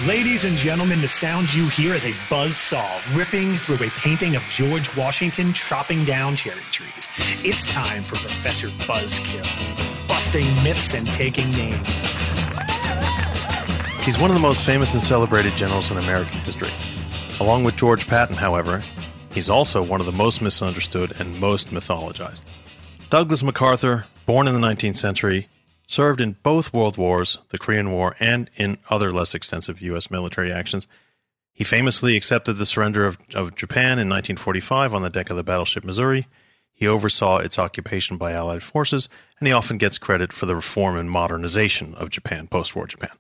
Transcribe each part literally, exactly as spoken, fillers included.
Ladies and gentlemen, the sound you hear is a buzzsaw ripping through a painting of George Washington chopping down cherry trees. It's time for Professor Buzzkill, busting myths and taking names. He's one of the most famous and celebrated generals in American history. Along with George Patton, however, he's also one of the most misunderstood and most mythologized. Douglas MacArthur, born in the nineteenth century, served in both world wars, the Korean War, and in other less extensive U S military actions. He famously accepted the surrender of, of Japan in nineteen forty-five on the deck of the battleship Missouri. He oversaw its occupation by Allied forces, and he often gets credit for the reform and modernization of Japan, post-war Japan.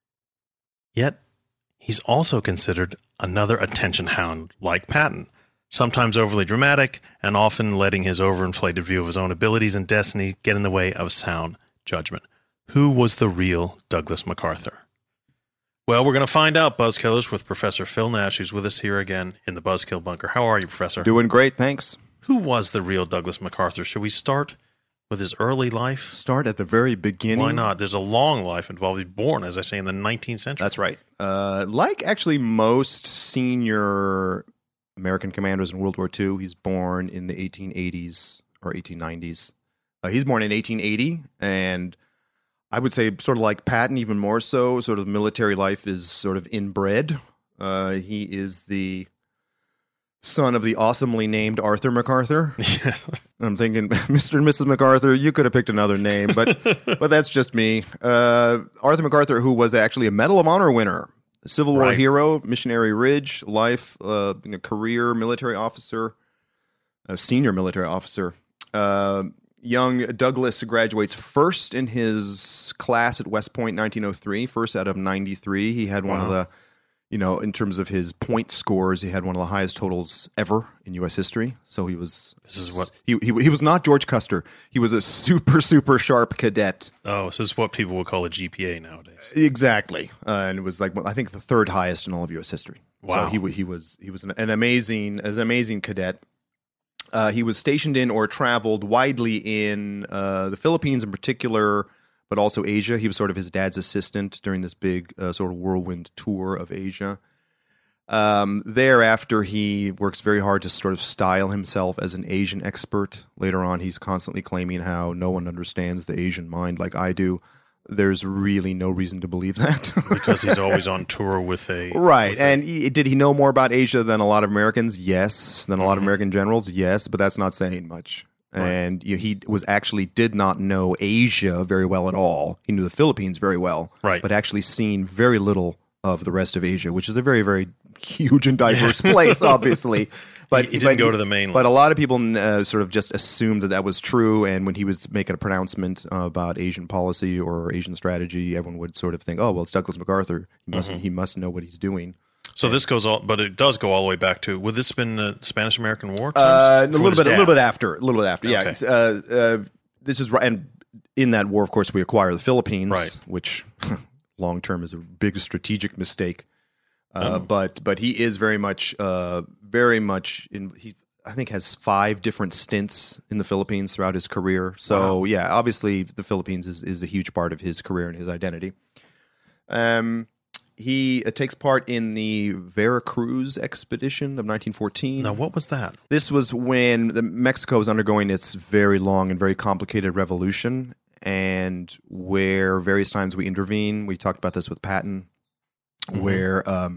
Yet, he's also considered another attention hound like Patton, sometimes overly dramatic, and often letting his overinflated view of his own abilities and destiny get in the way of sound judgment. Who was the real Douglas MacArthur? Well, we're going to find out, Buzzkillers, with Professor Phil Nash, who's with us here again in the Buzzkill Bunker. How are you, Professor? Doing great, thanks. Who was the real Douglas MacArthur? Should we start with his early life? Start at the very beginning. Why not? There's a long life involved. He's born, as I say, in the nineteenth century. That's right. Uh, like actually most senior American commanders in World War Two, he's born in the eighteen eighties or eighteen nineties. Uh, he's born in eighteen eighty, and I would say sort of like Patton, even more so, sort of military life is sort of inbred. Uh, he is the son of the awesomely named Arthur MacArthur. Yeah. I'm thinking, Mister and Missus MacArthur, you could have picked another name, but but that's just me. Uh, Arthur MacArthur, who was actually a Medal of Honor winner, a Civil War Right. hero, Missionary Ridge, life, uh, you know, career military officer, a senior military officer. Uh, young Douglas graduates first in his class at West Point, nineteen oh three, first out of ninety-three. He had one Wow. of the, you know, in terms of his point scores, he had one of the highest totals ever in U S history. So he was, This is what- he he, he was not George Custer. He was a super super sharp cadet. Oh, this is what people would call a G P A nowadays. Exactly, uh, and it was like I think the third highest in all of U S history. Wow. So he wa- he was he was an, an amazing as an amazing cadet. Uh, he was stationed in or traveled widely in uh, the Philippines in particular, but also Asia. He was sort of his dad's assistant during this big uh, sort of whirlwind tour of Asia. Um, thereafter, he works very hard to sort of style himself as an Asian expert. Later on, he's constantly claiming how no one understands the Asian mind like I do. There's really no reason to believe that. Because he's always on tour with a... Right. with a- And he, did he know more about Asia than a lot of Americans? Yes. Than a lot of American generals? Yes. But that's not saying much. Right. And you know, he was actually did not know Asia very well at all. He knew the Philippines very well. Right. But actually seen very little of the rest of Asia, which is a very, very huge and diverse place, obviously. But He- he didn't but go to the mainland. But a lot of people uh, sort of just assumed that that was true. And when he was making a pronouncement uh, about Asian policy or Asian strategy, everyone would sort of think, "Oh, well, it's Douglas MacArthur. He must Mm-hmm. he must know what he's doing." So this goes all, but it does go all the way back to, would this have been uh, Spanish-American War times? Uh, a For little his bit, a dad? little bit after, a little bit after. Yeah, Okay. uh, uh, this is right. And in that war, of course, we acquire the Philippines, Right. which long term is a big strategic mistake. Uh, Oh. But but he is very much, uh, very much in. He I think has five different stints in the Philippines throughout his career. So Wow. yeah, obviously the Philippines is is a huge part of his career and his identity. Um. He uh, takes part in the Veracruz expedition of nineteen fourteen. Now, what was that? This was when the Mexico was undergoing its very long and very complicated revolution, and where various times we intervene. We talked about this with Patton, Mm-hmm. where um,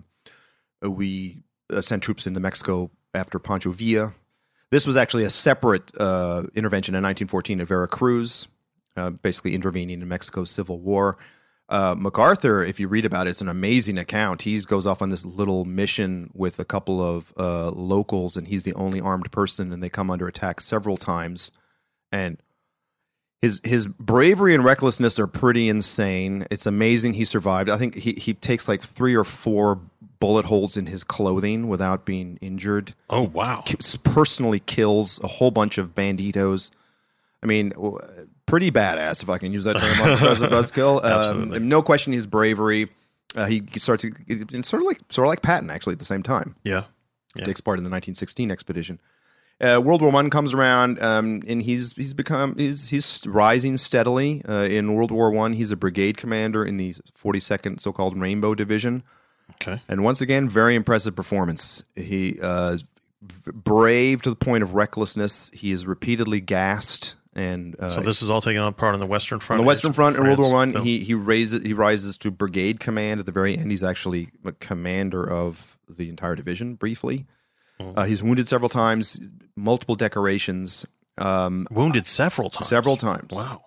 we uh, sent troops into Mexico after Pancho Villa. This was actually a separate uh, intervention in nineteen fourteen at Veracruz, uh, basically intervening in Mexico's civil war. Uh, MacArthur, if you read about it, it's an amazing account. He goes off on this little mission with a couple of uh, locals, and he's the only armed person, and they come under attack several times. And his his bravery and recklessness are pretty insane. It's amazing he survived. I think he, he takes like three or four bullet holes in his clothing without being injured. Oh, wow. Ki- Personally kills a whole bunch of banditos. I mean, w- pretty badass, if I can use that term on Professor Buzzkill. Absolutely. Um, no question his bravery. Uh, he he starts it's sort of like sort of like Patton actually at the same time. Yeah. Yeah. Takes part in the nineteen sixteen expedition. Uh, World War One comes around, um, and he's he's become he's he's rising steadily. Uh, in World War One, he's a brigade commander in the forty-second so-called Rainbow Division. Okay. And once again, very impressive performance. He uh, v- brave to the point of recklessness. He is repeatedly gassed. And uh, so this is all taken on part on the Western Front? on the Western Front in World War One, no. he he raises he rises to brigade command at the very end. He's actually a commander of the entire division briefly. Mm-hmm. Uh, he's wounded several times, multiple decorations. Um, wounded several times? Several times. Wow.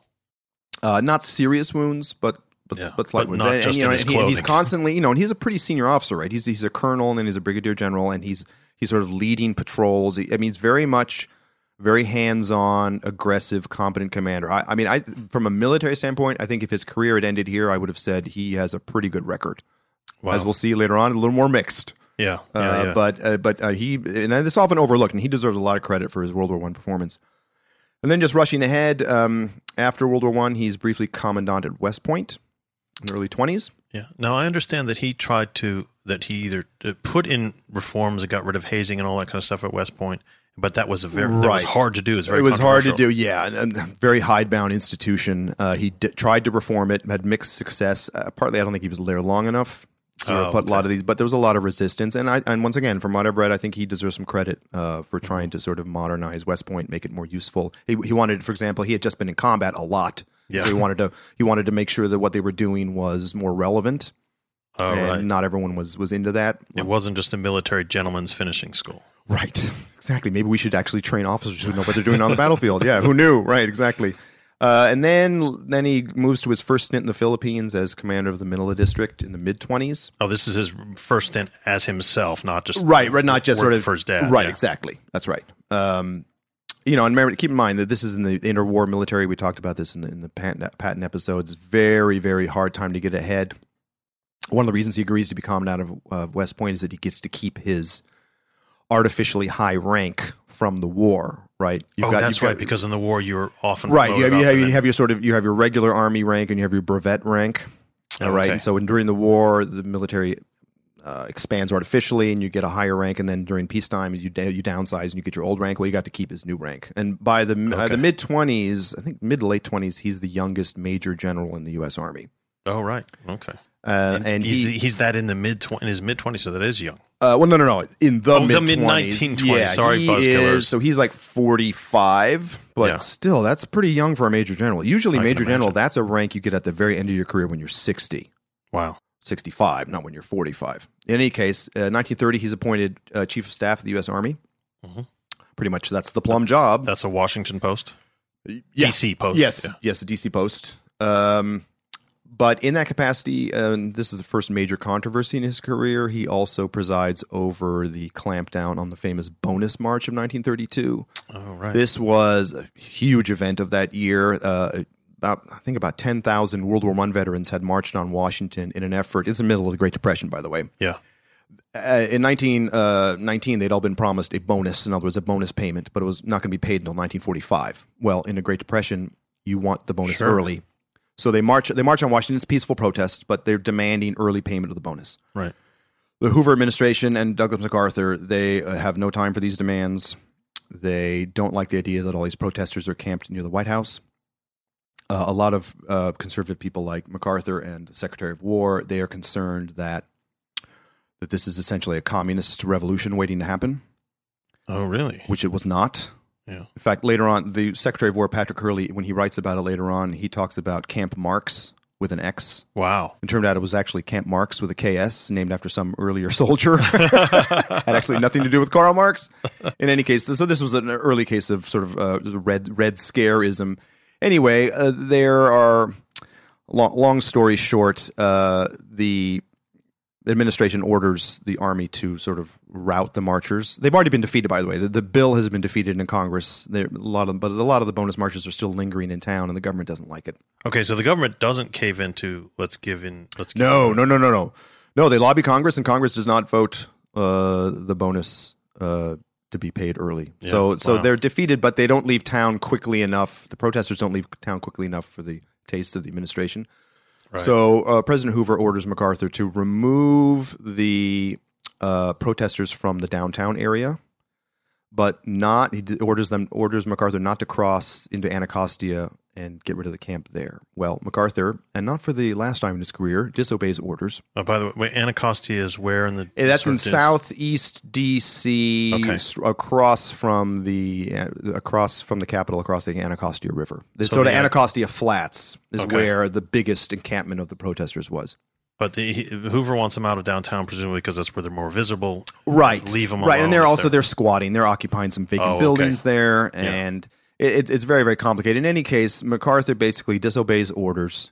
Uh, not serious wounds, but but, yeah, but slight but wounds. Not and, just and, you know, in his and he, clothing. he's constantly, you know, and he's a pretty senior officer, right? He's he's a colonel and then he's a brigadier general, and he's he's sort of leading patrols. He, I mean, he's very much very hands-on, aggressive, competent commander. I, I mean, I from a military standpoint, I think if his career had ended here, I would have said he has a pretty good record. Wow. As we'll see later on, a little more mixed. Yeah, yeah, uh, yeah. But uh, but uh, he and this is often overlooked, and he deserves a lot of credit for his World War One performance. And then just rushing ahead, um, after World War One, he's briefly commandant at West Point in the early twenties. Yeah. Now, I understand that he tried to, that he either uh, put in reforms that got rid of hazing and all that kind of stuff at West Point, but that was a very that Right. was hard to do. It was, very It was hard to controversial. do, yeah. And a very hidebound institution. Uh, he d- tried to reform it, had mixed success. Uh, partly, I don't think he was there long enough to Oh, put okay. a lot of these, but there was a lot of resistance. And I, and once again, from what I've read, I think he deserves some credit uh, for trying to sort of modernize West Point, make it more useful. He, he wanted, for example, he had just been in combat a lot, Yeah. so he wanted to he wanted to make sure that what they were doing was more relevant. Oh, and right. not everyone was was into that. It wasn't just a military gentleman's finishing school. Right. Exactly. Maybe we should actually train officers who know what they're doing on the battlefield. Yeah, who knew? Right, exactly. Uh, and then then he moves to his first stint in the Philippines as commander of the Manila District in the mid-twenties. Oh, this is his first stint as himself, not just Right, right, not just sort working of for his dad. Right, yeah. exactly. That's right. Um, you know, and remember, keep in mind that this is in the interwar military. We talked about this in the in the Patton, Patton episodes. Very, very hard time to get ahead. One of the reasons he agrees to be commandant of uh, West Point is that he gets to keep his artificially high rank from the war. Right? You've Oh, got- that's you've got- right, because in the war you were often Right, you have, promoted you, up have, and you then- have your sort of you have your regular army rank and you have your brevet rank. All right, Okay. and so when, during the war, the military uh, expands artificially, and you get a higher rank, and then during peacetime, you da- you downsize and you get your old rank. Well, you got to keep his new rank. And by the uh, Okay. the mid twenties, I think mid to late twenties, he's the youngest major general in the U S Army. Oh, right. Okay. Uh, and he's he, he's that in the mid tw- in his mid twenties, so that is young. uh, well, no, no, no, in the Oh, the mid mid twenties, nineteen twenties. Yeah, Sorry, he buzzkillers. is- So he's like forty five, but Yeah. still, that's pretty young for a major general. Usually, I can major general, imagine. that's a rank you get at the very end of your career when you're sixty. Wow. sixty-five, not when you're forty-five. In any case, uh, nineteen thirty, he's appointed uh, Chief of Staff of the U S Army. Mhm. Pretty much that's the plum job. That's a Washington Post. Yeah. D C Post. Yes, Yeah. yes, the D C Post. Um, but in that capacity, um, this is the first major controversy in his career. He also presides over the clampdown on the famous Bonus March of nineteen thirty-two. Oh, right. This was a huge event of that year. Uh, about I think about ten thousand World War One veterans had marched on Washington in an effort. It's the middle of the Great Depression, by the way. yeah. Uh, in nineteen nineteen, they'd all been promised a bonus, in other words, a bonus payment, but it was not going to be paid until nineteen forty-five. Well, in the Great Depression, you want the bonus Sure. early. So they march They march on Washington. It's peaceful protest, but they're demanding early payment of the bonus. Right. The Hoover administration and Douglas MacArthur, they uh, have no time for these demands. They don't like the idea that all these protesters are camped near the White House. Uh, a lot of uh, conservative people like MacArthur and the Secretary of War, they are concerned that that this is essentially a communist revolution waiting to happen, Oh, really? which it was not. Yeah. In fact, later on, the Secretary of War, Patrick Hurley, when he writes about it later on, he talks about Camp Marx with an X. Wow. It turned out it was actually Camp Marx with a K S, named after some earlier soldier. Had actually nothing to do with Karl Marx. In any case, so this was an early case of sort of uh, red red scareism. Anyway, uh, there are long, long story short, uh, the administration orders the army to sort of rout the marchers. They've already been defeated, by the way. The, the bill has been defeated in Congress. There, a lot of, but a lot of the bonus marchers are still lingering in town, and the government doesn't like it. Okay, so the government doesn't cave into let's give in. Let's give No, in. no, no, no, no. No, they lobby Congress, and Congress does not vote uh, the bonus uh, to be paid early. Yeah, so, so wow. they're defeated, but they don't leave town quickly enough. The protesters don't leave town quickly enough for the taste of the administration. Right. So uh, President Hoover orders MacArthur to remove the uh, protesters from the downtown area, but not. He d- orders them orders MacArthur not to cross into Anacostia and get rid of the camp there. Well, MacArthur, and not for the last time in his career, disobeys orders. Oh, by the way, wait, Anacostia is where in the... That's in search- southeast D C, Okay. s- across from the uh, across from the capital, across the Anacostia River. It's So sort of the- Anacostia Flats is Okay. where the biggest encampment of the protesters was. But the, he, Hoover wants them out of downtown, presumably because that's where they're more visible. Right. Leave them right, alone and they're if also they're- they're squatting. They're occupying some vacant Oh, okay. buildings there, Yeah. and it, it's very very complicated. In any case, MacArthur basically disobeys orders.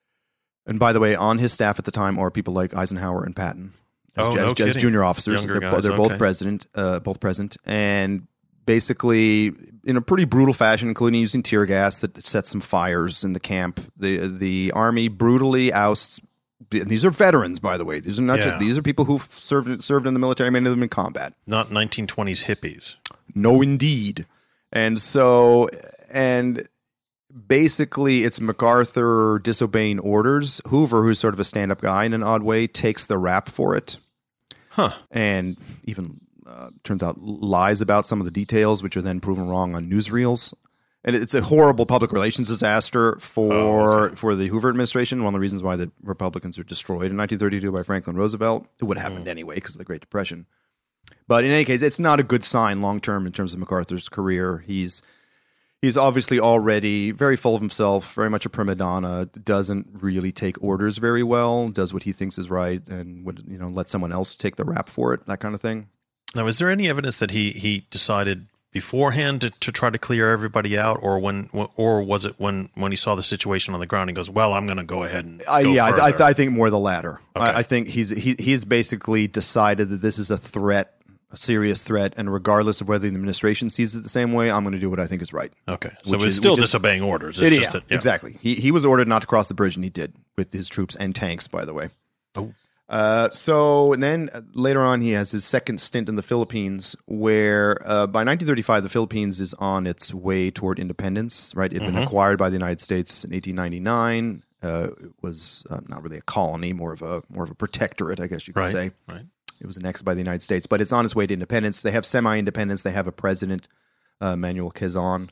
And by the way, on his staff at the time are people like Eisenhower and Patton, as, Oh, as, no as kidding. junior officers. Younger They're, guys, they're both okay. president, uh, both present, and basically in a pretty brutal fashion, including using tear gas that sets some fires in the camp. The the army brutally ousts. And these are veterans, by the way. These are not Yeah. just, these are people who've served served in the military, many of them in combat. Not nineteen twenties hippies. No, indeed. And so, and basically, it's MacArthur disobeying orders. Hoover, who's sort of a stand-up guy in an odd way, takes the rap for it. Huh. And even, uh, turns out, lies about some of the details, which are then proven wrong on newsreels. And it's a horrible public relations disaster for Oh, okay. for the Hoover administration. One of the reasons why the Republicans were destroyed in nineteen thirty-two by Franklin Roosevelt. It would have happened anyway because of the Great Depression. But in any case, it's not a good sign long term in terms of MacArthur's career. He's he's obviously already very full of himself, very much a prima donna. Doesn't really take orders very well. Does what he thinks is right, and would you know let someone else take the rap for it. That kind of thing. Now, is there any evidence that he, he decided beforehand to, to try to clear everybody out, or when, or was it when, when he saw the situation on the ground, he goes, "Well, I'm going to go ahead and Uh, go yeah, I, I, further." I think more the latter. Okay. I, I think he's he, he's basically decided that this is a threat, a serious threat, and regardless of whether the administration sees it the same way, I'm going to do what I think is right. Okay, so Which it's is- still which is- disobeying orders. It's It- just yeah, that, yeah. exactly. He he was ordered not to cross the bridge, and he did with his troops and tanks, by the way. Oh. Uh, so and then uh, later on, he has his second stint in the Philippines, where uh, by nineteen thirty-five, the Philippines is on its way toward independence. Right, it had been acquired by the United States in eighteen ninety-nine. Uh, it was uh, not really a colony, more of a more of a protectorate, I guess you could Right, say. right. It was annexed by the United States, but it's on its way to independence. They have semi-independence. They have a president, uh, Manuel Quezon.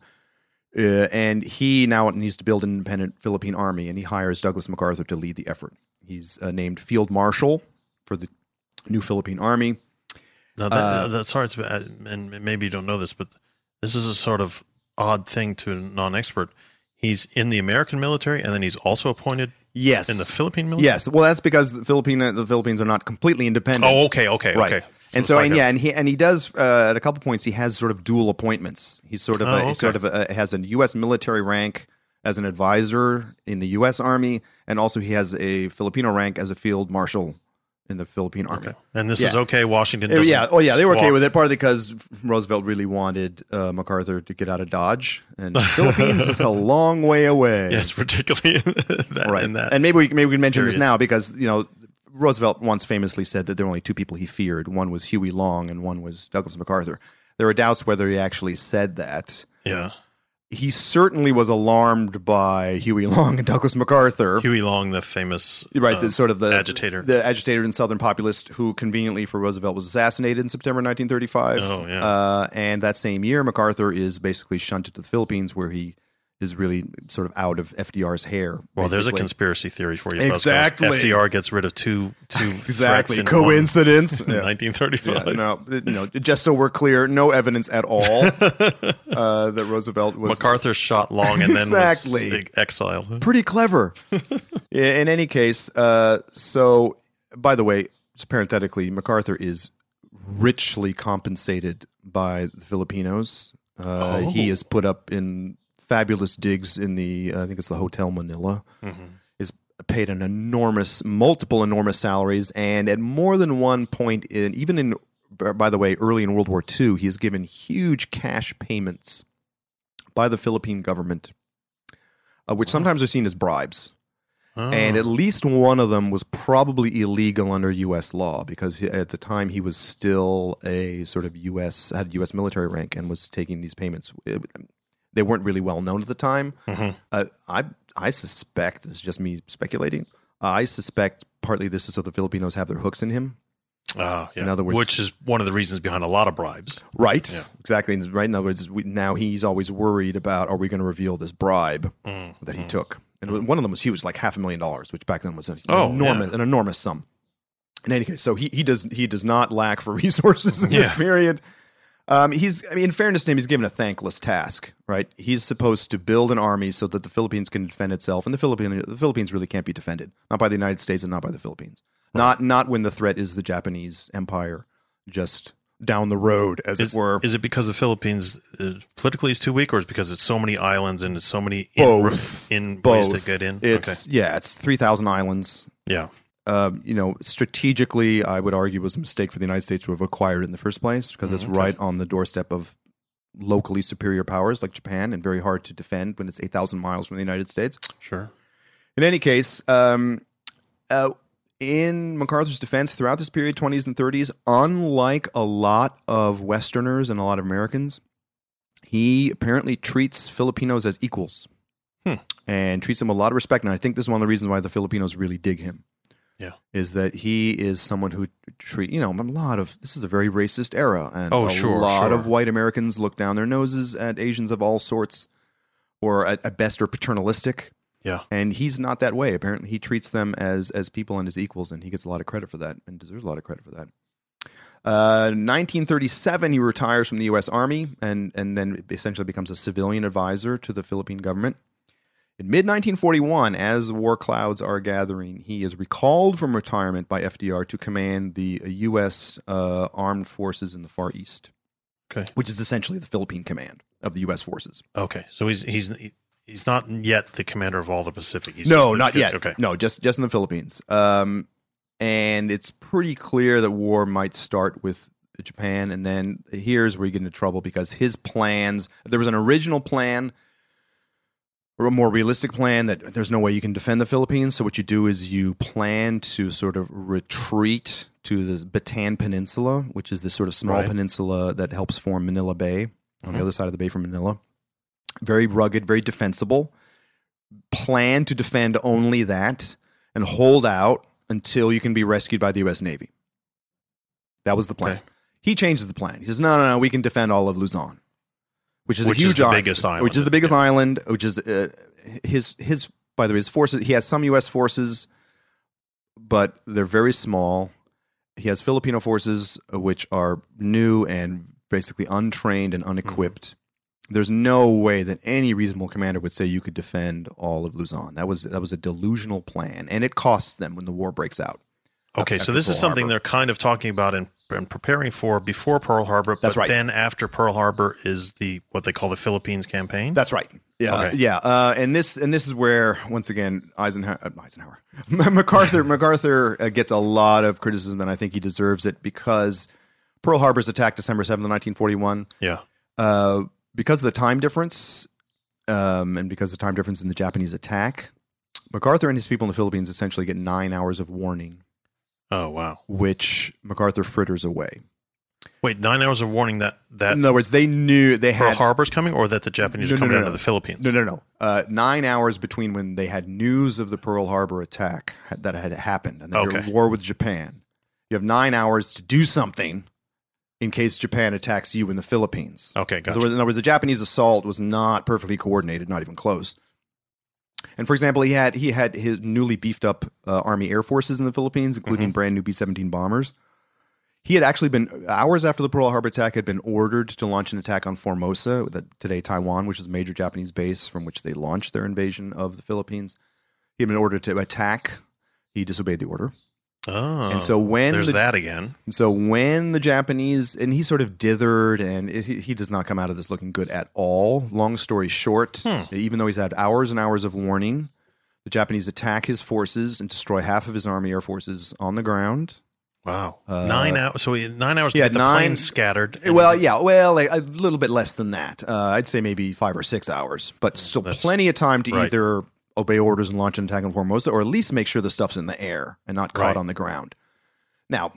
Uh, and he now needs to build an independent Philippine army, and he hires Douglas MacArthur to lead the effort. He's uh, named Field Marshal for the new Philippine army. Now, that, that's hard to, uh, and maybe you don't know this, but this is a sort of odd thing to a non-expert. He's in the American military, and then he's also appointed Yes. in the Philippine military. Yes. Well, that's because the Philippine the Philippines are not completely independent. Oh, okay, okay, Right. okay. And it's so, like and a- yeah, and he and he does uh, at a couple points. He has sort of dual appointments. He's sort of Oh, a, okay. he's sort of a, has a U S military rank as an advisor in the U S Army, and also he has a Filipino rank as a field marshal in the Philippine Army. Okay. And this Yeah. is okay. Washington Uh, doesn't. Yeah, oh yeah, they were okay swap- with it. Partly because Roosevelt really wanted uh, MacArthur to get out of Dodge, and the Philippines is a long way away. Yes, particularly in that. right. In that. And maybe we maybe we can mention this period. now because you know Roosevelt once famously said that there were only two people he feared. One was Huey Long, and one was Douglas MacArthur. There are doubts whether he actually said that. yeah. He certainly was alarmed by Huey Long and Douglas MacArthur. Huey Long, the famous Right, uh, the sort of the agitator. the agitator and Southern populist who conveniently for Roosevelt was assassinated in September nineteen thirty-five. Oh, yeah. Uh, and that same year, MacArthur is basically shunted to the Philippines, where he is really sort of out of F D R's hair. Well, there's a basically. conspiracy theory for you. Exactly. F D R gets rid of two two Exactly. threats in one- Coincidence. in Yeah. nineteen thirty-five. Yeah, no, no, just so we're clear, no evidence at all uh, that Roosevelt was MacArthur shot Long and then Exactly. was exiled. pretty clever. In any case, uh, so by the way, just parenthetically, MacArthur is richly compensated by the Filipinos. Uh, Oh. He is put up in fabulous digs in the, I think it's the Hotel Manila. Is paid an enormous, multiple enormous salaries, and at more than one point, in even in, by the way, early in World War Two, he is given huge cash payments by the Philippine government, uh, which sometimes are seen as bribes. Oh. And at least one of them was probably illegal under U S law because he, at the time he was still a sort of U S had U S military rank and was taking these payments. It- they weren't really well known at the time. Mhm. Uh, I I suspect, this is just me speculating, I suspect partly this is so the Filipinos have their hooks in him. Uh, yeah. In other words, which is one of the reasons behind a lot of bribes. Right. Yeah. Exactly. Right. In other words, we, now he's always worried about, are we going to reveal this bribe Mm, that he mm. took? And mm. one of them was huge, like half a million dollars, which back then was an Oh, enormous, yeah. an enormous sum. In any case, so he he does he does not lack for resources in Yeah. this period. Um, he's, I mean, in fairness to him, he's given a thankless task, right? He's supposed to build an army so that the Philippines can defend itself, and the Philippines, the Philippines really can't be defended, not by the United States and not by the Philippines, right. not not when the threat is the Japanese Empire, just down the road, as Is, it were. is it because the Philippines uh, politically is too weak, or is it because it's so many islands and it's so many Both. in, in Both. ways to get in? It's okay. yeah, it's three thousand islands. Yeah. Um, you know, strategically, I would argue it was a mistake for the United States to have acquired it in the first place because it's Okay. right on the doorstep of locally superior powers like Japan and very hard to defend when it's eight thousand miles from the United States. Sure. In any case, um, uh, in MacArthur's defense throughout this period, twenties and thirties, unlike a lot of Westerners and a lot of Americans, he apparently treats Filipinos as equals Hmm. and treats them with a lot of respect. And I think this is one of the reasons why the Filipinos really dig him. Yeah. Is that he is someone who treat, you know, a lot of, this is a very racist era. And Oh, a sure, lot sure. of white Americans look down their noses at Asians of all sorts, or at, at best are paternalistic. Yeah. And he's not that way. Apparently, he treats them as as people and as equals, and he gets a lot of credit for that, and deserves a lot of credit for that. Uh, nineteen thirty-seven, he retires from the U S Army, and and then essentially becomes a civilian advisor to the Philippine government. In mid nineteen forty-one, as war clouds are gathering, he is recalled from retirement by F D R to command the U S uh, armed forces in the Far East, Okay. which is essentially the Philippine command of the U S forces. Okay. So he's he's he's not yet the commander of all the Pacific. He's No, just the- not yet. Okay. No, just just in the Philippines. Um, and it's pretty clear that war might start with Japan, and then here's where you get into trouble because his plans. There was an original plan, or a more realistic plan, that there's no way you can defend the Philippines. So what you do is you plan to sort of retreat to the Bataan Peninsula, which is this sort of small Right. peninsula that helps form Manila Bay on the other side of the bay from Manila. Very rugged, very defensible. Plan to defend only that and hold out until you can be rescued by the U S Navy. That was the plan. Okay. He changes the plan. He says, no, no, no, we can defend all of Luzon, which is Which a huge is the island, biggest island. Which is the biggest island, which is uh, his, his, by the way, his forces. He has some U S forces, but they're very small. He has Filipino forces, uh, which are new and basically untrained and unequipped. Mm-hmm. There's no way that any reasonable commander would say you could defend all of Luzon. That was that was a delusional plan, and it costs them when the war breaks out. Okay, after so this Pearl is something Harbor. they're kind of talking about and, and preparing for before Pearl Harbor. But That's right. then after Pearl Harbor is the what they call the Philippines campaign. That's right. Yeah, Okay. yeah, uh, and this and this is where once again Eisenhower, uh, Eisenhower, MacArthur, MacArthur uh, gets a lot of criticism, and I think he deserves it because Pearl Harbor's attack, December seventh, nineteen forty-one. yeah. Uh, because of the time difference, um, and because of the time difference in the Japanese attack, MacArthur and his people in the Philippines essentially get nine hours of warning, Oh wow. which MacArthur fritters away. Wait, nine hours of warning that that In other words, they knew they Pearl had Harbor's coming, or that the Japanese No, are no, coming no, out no. of the Philippines. No, no, no. Uh, nine hours between when they had news of the Pearl Harbor attack had- that had happened, and then you're Okay. at war with Japan. You have nine hours to do something in case Japan attacks you in the Philippines. Okay, In gotcha. other words, in other words, the Japanese assault was not perfectly coordinated, not even close. And for example, he had he had his newly beefed up uh, Army Air Forces in the Philippines, including Mm-hmm. brand new B seventeen bombers. He had actually been, hours after the Pearl Harbor attack, had been ordered to launch an attack on Formosa, that today Taiwan, which is a major Japanese base from which they launched their invasion of the Philippines. He had been ordered to attack. He disobeyed the order. Oh, And so when there's the- that again. And so when the Japanese, and he sort of dithered, and it, he, he does not come out of this looking good at all. Long story short, Hmm. even though he's had hours and hours of warning, the Japanese attack his forces and destroy half of his Army Air Forces on the ground. Wow, nine hours. So he had nine hours to yeah, get the nine- planes scattered. and- Well, yeah, well, like, a little bit less than that. Uh, I'd say maybe five or six hours, but still That's- plenty of time to right. either obey orders and launch an attack on Formosa, or at least make sure the stuff's in the air and not caught Right. on the ground. Now,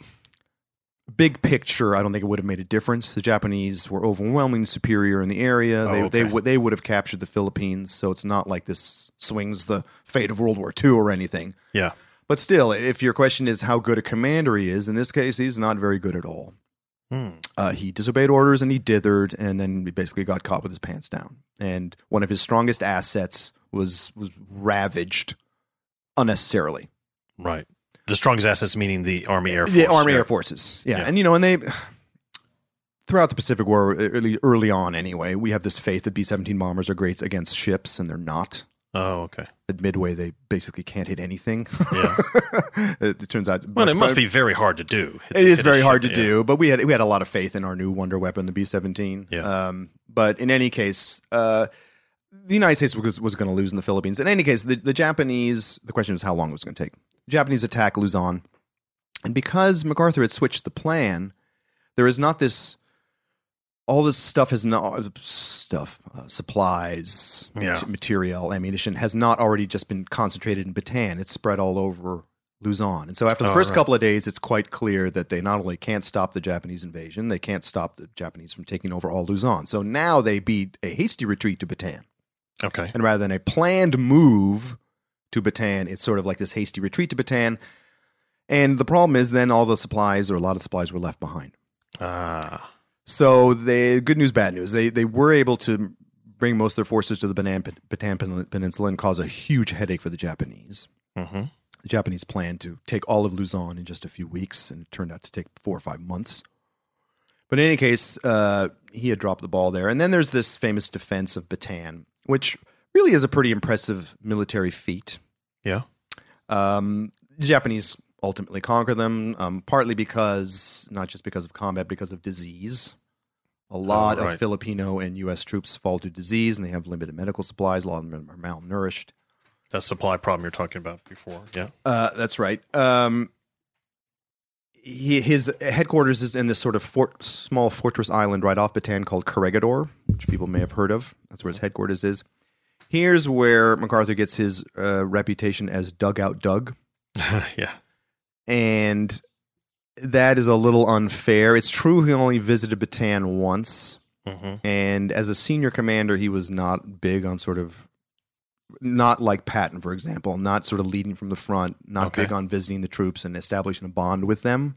big picture, I don't think it would have made a difference. The Japanese were overwhelmingly superior in the area. Oh, they okay. they would they would have captured the Philippines, so it's not like this swings the fate of World War Two or anything. yeah. But still, if your question is how good a commander he is, in this case, he's not very good at all. Hmm. Uh, he disobeyed orders and he dithered, and then he basically got caught with his pants down. And one of his strongest assets was was ravaged unnecessarily. Right. The strongest assets meaning the Army Air Force. The Army yeah. Air Forces, yeah. Yeah. And, you know, and they, throughout the Pacific War, early, early on anyway, we have this faith that B seventeen bombers are great against ships, and they're not. Oh, okay. At Midway, they basically can't hit anything. Yeah. it, it turns out. Well, it must much- be very hard to do. Hit- It is hit a very hard to ship, yeah. do, but we had we had a lot of faith in our new wonder weapon, the B seventeen. Yeah. Um, but in any case, uh, the United States was was going to lose in the Philippines. In any case, the, the Japanese. The question is how long it was going to take. The Japanese attack Luzon, and because MacArthur had switched the plan, there is not this. All this stuff has not stuff uh, supplies, Yeah. mat- material, ammunition has not already just been concentrated in Bataan. It's spread all over Luzon. And so after the Oh, first right. couple of days, it's quite clear that they not only can't stop the Japanese invasion, they can't stop the Japanese from taking over all Luzon. So now they beat a hasty retreat to Bataan. Okay. And rather than a planned move to Bataan, it's sort of like this hasty retreat to Bataan. And the problem is then all the supplies, or a lot of supplies, were left behind. Ah. So they good news, bad news. They they were able to bring most of their forces to the Bataan, Bataan Peninsula and cause a huge headache for the Japanese. Mm-hmm. The Japanese planned to take all of Luzon in just a few weeks, and it turned out to take four or five months. But in any case, uh, he had dropped the ball there. And then there's this famous defense of Bataan, which really is a pretty impressive military feat. Yeah. Um, the Japanese ultimately conquer them, um, partly because, not just because of combat, because of disease. A lot Oh, right. of Filipino and U S troops fall to disease, and they have limited medical supplies. A lot of them are malnourished. That supply problem you're talking about before. Yeah. Uh, that's right. Um, he, his headquarters is in this sort of fort, small fortress island right off Bataan called Corregidor, which people may have heard of. That's where his headquarters is. Here's where MacArthur gets his uh, reputation as Dugout Doug. Yeah. And that is a little unfair. It's true he only visited Bataan once, Mm-hmm. and as a senior commander, he was not big on sort of, not like Patton, for example, not sort of leading from the front, not Okay. big on visiting the troops and establishing a bond with them.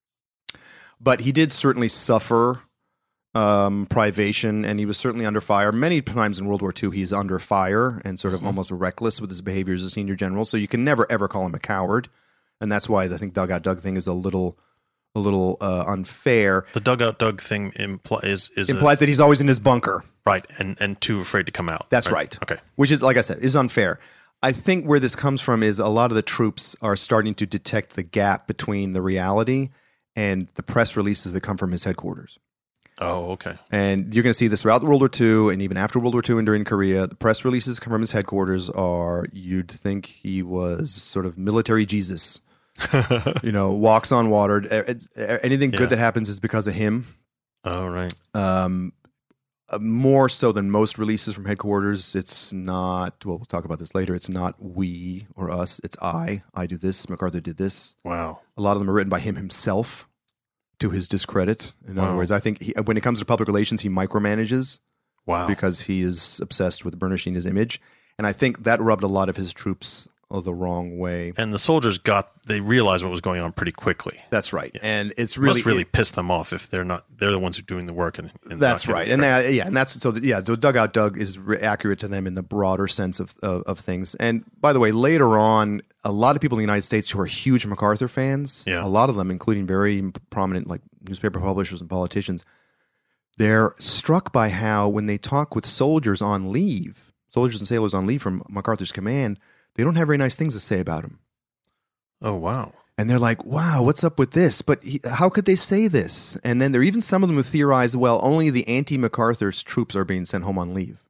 But he did certainly suffer um, privation, and he was certainly under fire. Many times in World War Two, he's under fire and sort of Mhm. almost reckless with his behavior as a senior general. So you can never, ever call him a coward. And that's why I think Dugout Doug thing is a little a little uh, unfair. The dugout Doug thing impl- is is a- Implies that he's always in his bunker. right and and too afraid to come out. That's right. Okay. Which is, like I said, is unfair. I think where this comes from is a lot of the troops are starting to detect the gap between the reality and the press releases that come from his headquarters. Oh, okay. And you're going to see this throughout World War Two and even after World War Two and during Korea. The press releases come from his headquarters are, you'd think he was sort of military Jesus. You know, walks on water. E- e- Anything Yeah. good that happens is because of him. Oh, right. Um, uh, more so than most releases from headquarters, it's not, well, we'll talk about this later. It's not we or us. It's I. I do this. MacArthur did this. Wow. A lot of them are written by him himself to his discredit. In other Wow. words, I think he, when it comes to public relations, he micromanages Wow. because he is obsessed with burnishing his image. And I think that rubbed a lot of his troops the wrong way. And the soldiers got they realized what was going on pretty quickly. That's right. And it's Really, really, must really piss them off if they're not they're the ones who are doing the work. And, and That's not right, getting and credit. that, yeah, and that's so. that- Yeah, so Dugout Doug is re- accurate to them in the broader sense of, of of things. And by the way, later on, a lot of people in the United States who are huge MacArthur fans, Yeah. a lot of them, including very prominent like newspaper publishers and politicians, they're struck by how when they talk with soldiers on leave, soldiers and sailors on leave from MacArthur's command, they don't have very nice things to say about him. Oh, wow. And they're like, wow, what's up with this? But he, how could they say this? And then there are even some of them who theorize, well, only the anti-MacArthur's troops are being sent home on leave.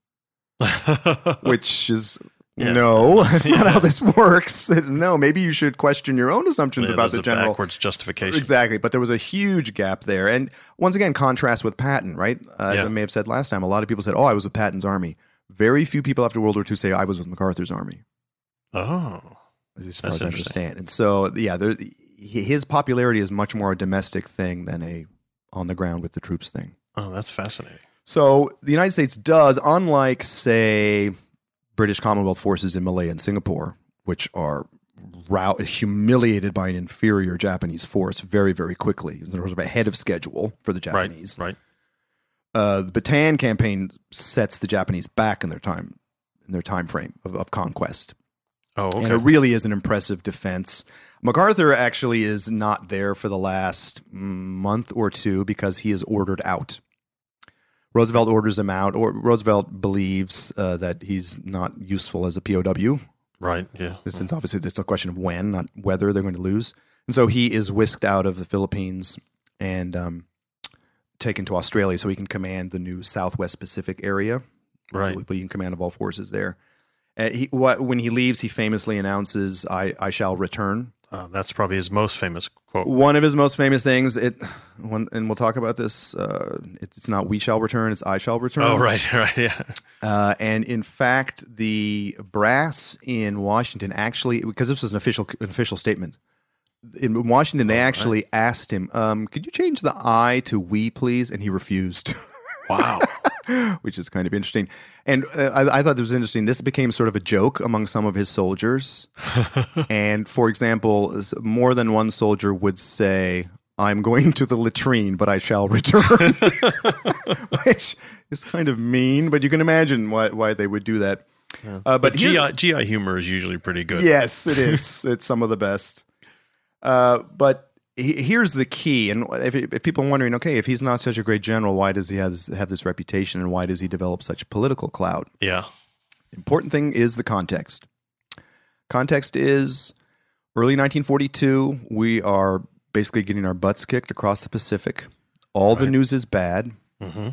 Which is, Yeah. no, that's not how this works. No, maybe you should question your own assumptions Yeah, about there's the a general. backwards justification. Exactly. But there was a huge gap there. And once again, contrast with Patton, right? Uh, As Yeah. I may have said last time, a lot of people said, oh, I was with Patton's army. Very few people after World War Two say, I was with MacArthur's army. Oh, As far That's as I interesting. understand. And so, yeah, there, his popularity is much more a domestic thing than a on the ground with the troops thing. oh, that's fascinating. So the United States does, unlike, say, British Commonwealth forces in Malaya and Singapore, which are rout, humiliated by an inferior Japanese force very, very quickly. It was sort of ahead of schedule for the Japanese. Right, right. Uh, the Bataan campaign sets the Japanese back in their time in their time frame of, of conquest. Oh, okay. And it really is an impressive defense. MacArthur actually is not there for the last month or two because he is ordered out. Roosevelt orders him out, or Roosevelt believes uh, that he's not useful as a P O W. Right, yeah. Since obviously there's a question of when, not whether they're going to lose. And so he is whisked out of the Philippines and um, taken to Australia so he can command the new Southwest Pacific area. Right. He can command of all forces there. Uh, he, what, when he leaves, he famously announces, I, I shall return. Uh, that's probably his most famous quote. One of his most famous things, it, one, and we'll talk about this, uh, it, it's not we shall return, it's I shall return. Oh, right, right, yeah. Uh, and in fact, the brass in Washington actually, because this was an official an official statement, in Washington, they actually right. asked him, um, could you change the I to we, please? And he refused. Wow. Which is kind of interesting. And uh, I, I thought this was interesting. This became sort of a joke among some of his soldiers. And for example, more than one soldier would say, I'm going to the latrine, but I shall return. Which is kind of mean, but you can imagine why, why they would do that. Yeah. Uh, but but G I, G I humor is usually pretty good. Yes, it is. It's some of the best. Uh, but he, here's the key. And if, if people are wondering, okay, if he's not such a great general, why does he has, have this reputation and why does he develop such political clout? Yeah. Important thing is the context. Context is early nineteen forty-two. We are basically getting our butts kicked across the Pacific. All right. The news is bad. Mm-hmm.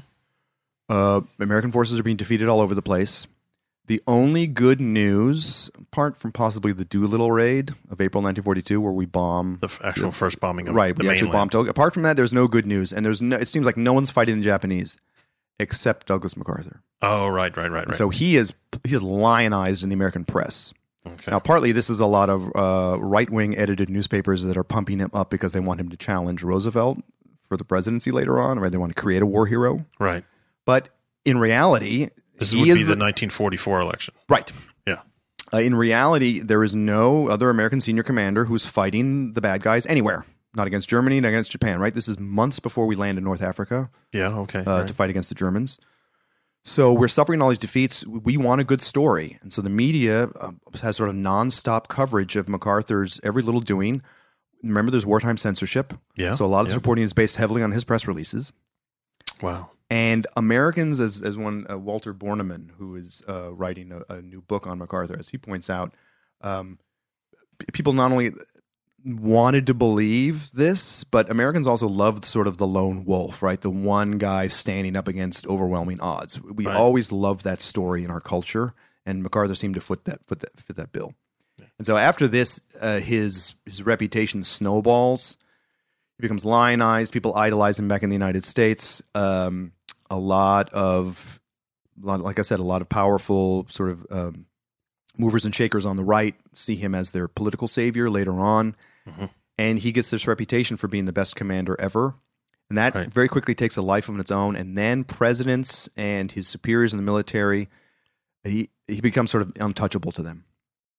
Uh, American forces are being defeated all over the place. The only good news, apart from possibly the Doolittle raid of April nineteen forty-two, where we bomb the actual the, first bombing of right, the we mainland. actually bombed Tokyo. Apart from that, there's no good news, and there's no. It seems like no one's fighting the Japanese except Douglas MacArthur. Oh, right, right, right, right. So he is he is lionized in the American press. Okay. Now, partly this is a lot of uh, right-wing edited newspapers that are pumping him up because they want him to challenge Roosevelt for the presidency later on, or they want to create a war hero. Right. But in reality, this he would is be the, the nineteen forty-four election. Right. Yeah. Uh, in reality, there is no other American senior commander who's fighting the bad guys anywhere. Not against Germany, not against Japan, right? This is months before we land in North Africa. Yeah, okay. Uh, right. To fight against the Germans. So we're suffering all these defeats. We want a good story. And so the media uh, has sort of nonstop coverage of MacArthur's every little doing. Remember, there's wartime censorship. Yeah. So a lot of yeah. this reporting is based heavily on his press releases. Wow. And Americans, as as one uh, Walter Borneman, who is uh, writing a, a new book on MacArthur, as he points out, um, p- people not only wanted to believe this, but Americans also loved sort of the lone wolf, right? The one guy standing up against overwhelming odds. We right. always loved that story in our culture, and MacArthur seemed to fit that fit that, fit that bill. Yeah. And so after this, uh, his his reputation snowballs. He becomes lionized. People idolize him back in the United States. Um, a lot of, like I said, a lot of powerful sort of um, movers and shakers on the right see him as their political savior later on. Mm-hmm. And he gets this reputation for being the best commander ever. And that right. very quickly takes a life of its own. And then presidents and his superiors in the military, he, he becomes sort of untouchable to them.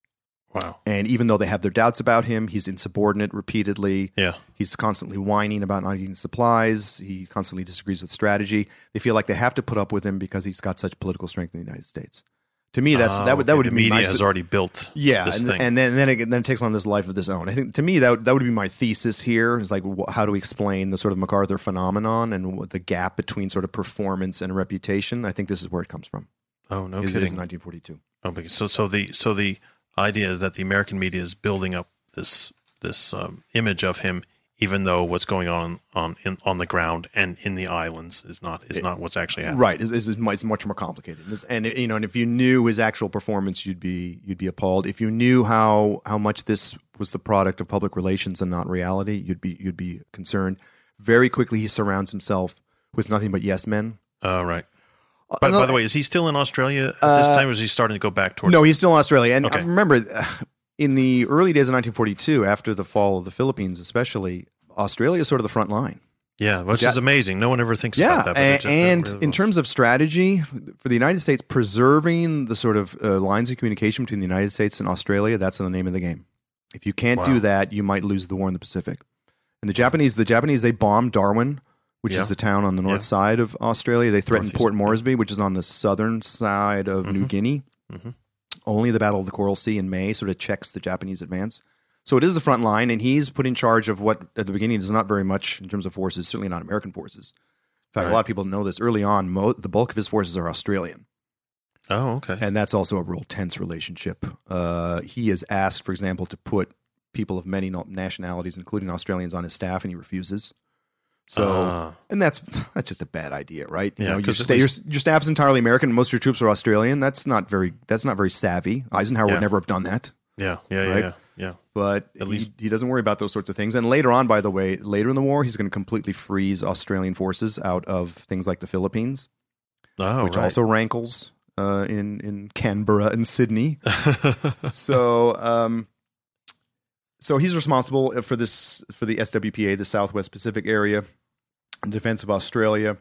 Wow. And even though they have their doubts about him, he's insubordinate repeatedly. Yeah. He's constantly whining about not getting supplies. He constantly disagrees with strategy. They feel like they have to put up with him because he's got such political strength in the United States. To me, that's uh, that would that okay. would the be media my, has already built yeah, this and, thing. and then then it, then it takes on this life of its own. I think to me that that would be my thesis here is like wh- how do we explain the sort of MacArthur phenomenon and what the gap between sort of performance and reputation. I think this is where it comes from. Oh no, it kidding! It is in nineteen forty-two. Oh, because so so the so the idea is that the American media is building up this this um, image of him, even though what's going on on in, on the ground and in the islands is not is it, not what's actually happening. Right, is is it's much more complicated. And you know, and if you knew his actual performance, you'd be you'd be appalled. If you knew how how much this was the product of public relations and not reality, you'd be you'd be concerned. Very quickly, he surrounds himself with nothing but yes men. Oh, uh, right. By, by the way, is he still in Australia at this uh, time, or is he starting to go back towards... No, he's still in Australia. And okay. remember, in the early days of nineteen forty-two, after the fall of the Philippines especially, Australia is sort of the front line. Yeah, which yeah. is amazing. No one ever thinks yeah, about that. And, just, and really in well. terms of strategy, for the United States, preserving the sort of uh, lines of communication between the United States and Australia, that's the name of the game. If you can't Wow. do that, you might lose the war in the Pacific. And the Japanese, the Japanese, they bombed Darwin, which Yeah. is a town on the north Yeah. side of Australia. They threatened Northeast, Port yeah. Moresby, which is on the southern side of New Guinea. Mhm. Only the Battle of the Coral Sea in May sort of checks the Japanese advance. So it is the front line, and he's put in charge of what at the beginning is not very much in terms of forces, certainly not American forces. In fact, Right. a lot of people know this. Early on, mo- the bulk of his forces are Australian. Oh, okay. And that's also a real tense relationship. Uh, he is asked, for example, to put people of many no- nationalities, including Australians, on his staff, and he refuses. So, Ah. and that's that's just a bad idea, right? You Yeah, know, your, 'cause at sta- your, least- your staff is entirely American, and most of your troops are Australian. That's not very that's not very savvy. Eisenhower Yeah. would never have done that, Yeah, yeah, yeah, Right? yeah, yeah. but At he, least- he doesn't worry about those sorts of things. And later on, by the way, later in the war, he's going to completely freeze Australian forces out of things like the Philippines, Oh, which right. also rankles uh, in in Canberra and Sydney. so um so he's responsible for this for the S W P A, the Southwest Pacific area, in defense of Australia.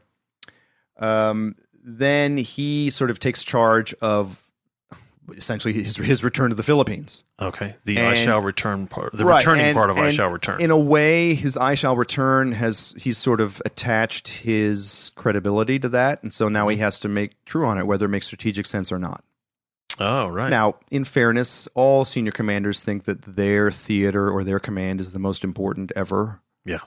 Um then he sort of takes charge of essentially his his return to the Philippines. Okay, the I And- shall return part, the Right, returning and- part of I and shall return. In a way, his I shall return has he's sort of attached his credibility to that, and so now he has to make true on it, whether it makes strategic sense or not. oh, right. Now, in fairness, all senior commanders think that their theater or their command is the most important ever. Yeah.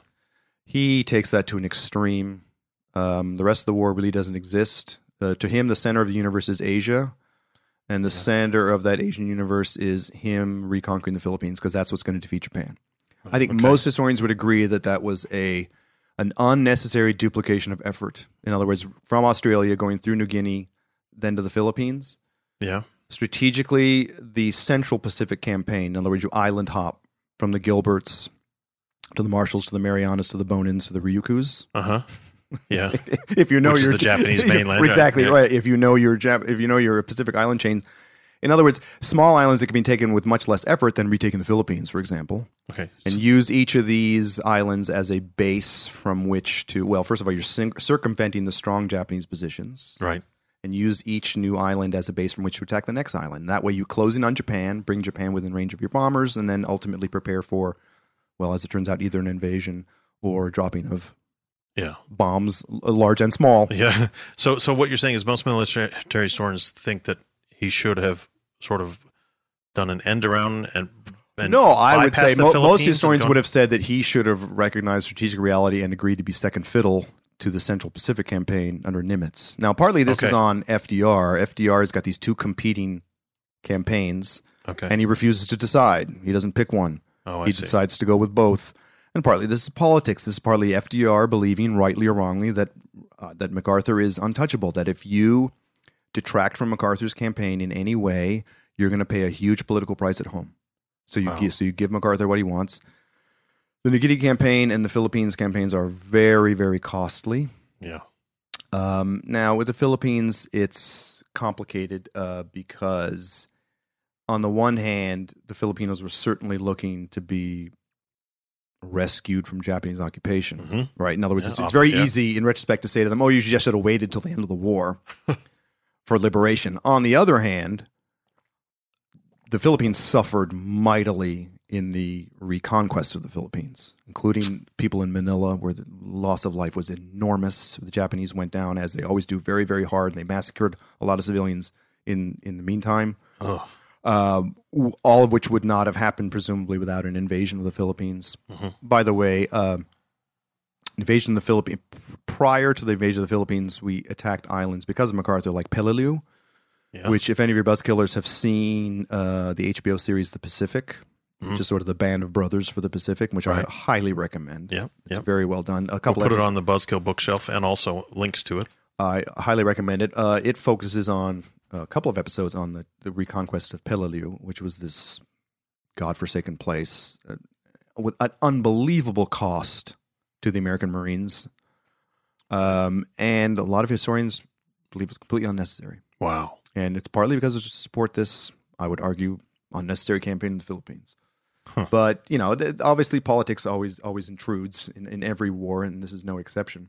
He takes that to an extreme. Um, the rest of the war really doesn't exist. Uh, to him, the center of the universe is Asia, and the center of that Asian universe is him reconquering the Philippines, because that's what's going to defeat Japan. I think Okay. most historians would agree that that was a an unnecessary duplication of effort. In other words, from Australia going through New Guinea, then to the Philippines. Yeah. Strategically, the Central Pacific Campaign, in other words, you island hop from the Gilberts to the Marshalls to the Marianas to the Bonins to the Ryukyus. Uh huh. Yeah. If you know Which is your the Japanese mainland, right? exactly Yeah. right. If you know your Jap- if you know your Pacific island chains, in other words, small islands that can be taken with much less effort than retaking the Philippines, for example, Okay. and use each of these islands as a base from which to. Well, first of all, you're cin- circumventing the strong Japanese positions. Right. And use each new island as a base from which to attack the next island. That way you close in on Japan, bring Japan within range of your bombers, and then ultimately prepare for, well, as it turns out, either an invasion or dropping of Yeah. bombs, l- large and small. Yeah. So, so what you're saying is most military historians think that he should have sort of done an end around and. and No, I would bypassed say the mo- Philippines most and historians gone- would have said that he should have recognized strategic reality and agreed to be second fiddle to the Central Pacific Campaign under Nimitz. Now, partly this Okay. is on F D R. F D R has got these two competing campaigns, Okay. and he refuses to decide. He doesn't pick one. oh, I he see. decides to go with both. And partly this is politics. This is partly F D R believing, rightly or wrongly, that uh, that MacArthur is untouchable. That if you detract from MacArthur's campaign in any way, you're going to pay a huge political price at home. So you Wow. gi- so you give MacArthur what he wants. The New Guinea campaign and the Philippines campaigns are very, very costly. Yeah. Um, now, with the Philippines, it's complicated uh, because, on the one hand, the Filipinos were certainly looking to be rescued from Japanese occupation, Mhm. right? In other words, Yeah, it's, it's off- very yeah. easy in retrospect to say to them, oh, you just should have waited till the end of the war for liberation. On the other hand, the Philippines suffered mightily in the reconquest of the Philippines, including people in Manila, where the loss of life was enormous. The Japanese went down, as they always do, very, very hard, and they massacred a lot of civilians in, in the meantime, Oh. um, w- all of which would not have happened, presumably, without an invasion of the Philippines. Mhm. By the way, uh, invasion of the Philippines, prior to the invasion of the Philippines, we attacked islands because of MacArthur, like Peleliu, Yeah. which, if any of your buzzkillers have seen uh, the H B O series The Pacific, Mhm. which is sort of the band of brothers for the Pacific, which Right. I highly recommend. Yeah. It's Yeah. very well done. A We'll couple put it episodes- on the Buzzkill bookshelf and also links to it. I highly recommend it. Uh, it focuses on a couple of episodes on the, the reconquest of Peleliu, which was this godforsaken place uh, with an unbelievable cost to the American Marines. Um, and a lot of historians believe it's completely unnecessary. Wow. And it's partly because of to support this, I would argue, unnecessary campaign in the Philippines. Huh. But, you know, th- obviously politics always always intrudes in, in every war, and this is no exception.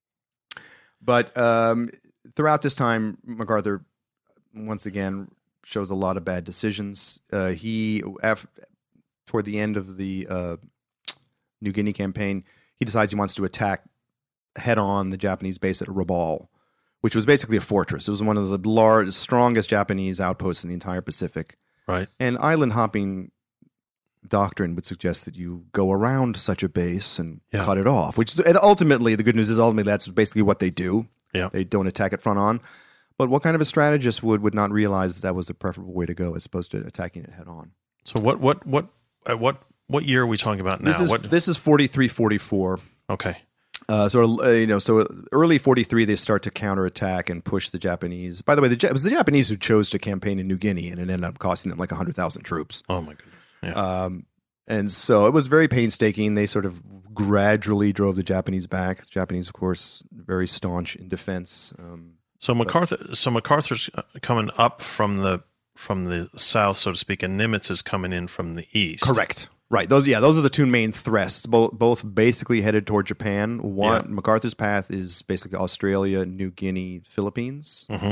But um, throughout this time, MacArthur, once again, shows a lot of bad decisions. Uh, he, af- toward the end of the uh, New Guinea campaign, he decides he wants to attack head-on the Japanese base at Rabaul, which was basically a fortress. It was one of the largest, strongest Japanese outposts in the entire Pacific. Right. And island hopping doctrine would suggest that you go around such a base and Yeah. cut it off, which is, and ultimately, the good news is ultimately that's basically what they do. Yeah. They don't attack it front on. But what kind of a strategist would, would not realize that, that was a preferable way to go as opposed to attacking it head on? So what what what at what what year are we talking about now? This is what, this is forty-three forty-four. okay. Uh, so uh, you know, so early forty-three, they start to counterattack and push the Japanese. By the way, the, it was the Japanese who chose to campaign in New Guinea, and it ended up costing them like one hundred thousand troops. Oh my goodness. Yeah. Um, and so it was very painstaking. They sort of gradually drove the Japanese back. The Japanese, of course, very staunch in defense. Um, so MacArthur so MacArthur's coming up from the from the south, so to speak, and Nimitz is coming in from the east. correct. Right. Those, yeah, those are the two main thrusts. Both, both basically headed toward Japan. One, Yeah. MacArthur's path is basically Australia, New Guinea, Philippines, Mm-hmm.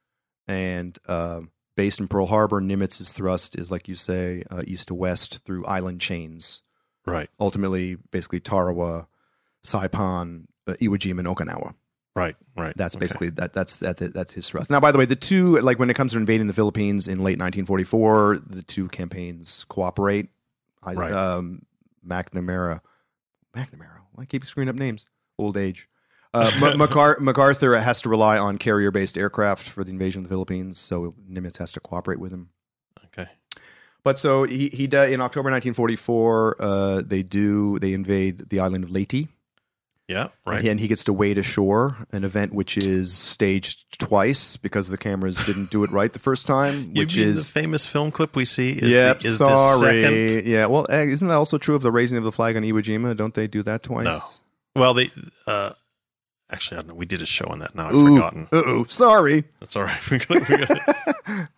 and uh, based in Pearl Harbor. Nimitz's thrust is, like you say, uh, east to west through island chains. Right. Ultimately, basically Tarawa, Saipan, uh, Iwo Jima, and Okinawa. Right. Right. That's Okay. basically that. That's that. That's his thrust. Now, by the way, the two, like when it comes to invading the Philippines in late nineteen forty-four, the two campaigns cooperate. I, Right. um, McNamara, McNamara. Why keep screwing up names? Old age. Uh, M- MacAr- MacArthur has to rely on carrier-based aircraft for the invasion of the Philippines, so Nimitz has to cooperate with him. Okay. But so he he does, in October nineteen forty-four. Uh, they do they invade the island of Leyte. Yeah. Right. And he, and he gets to wade ashore, an event which is staged twice because the cameras didn't do it right the first time, You which mean is the famous film clip we see is yep, the, is sorry. the second. Yeah, well, eh, isn't that also true of the raising of the flag on Iwo Jima? Don't they do that twice? No. Well, they uh, actually I don't know. We did a show on that. Now I've Ooh, forgotten. uh-oh, sorry. That's all right. We're gonna, we're gonna,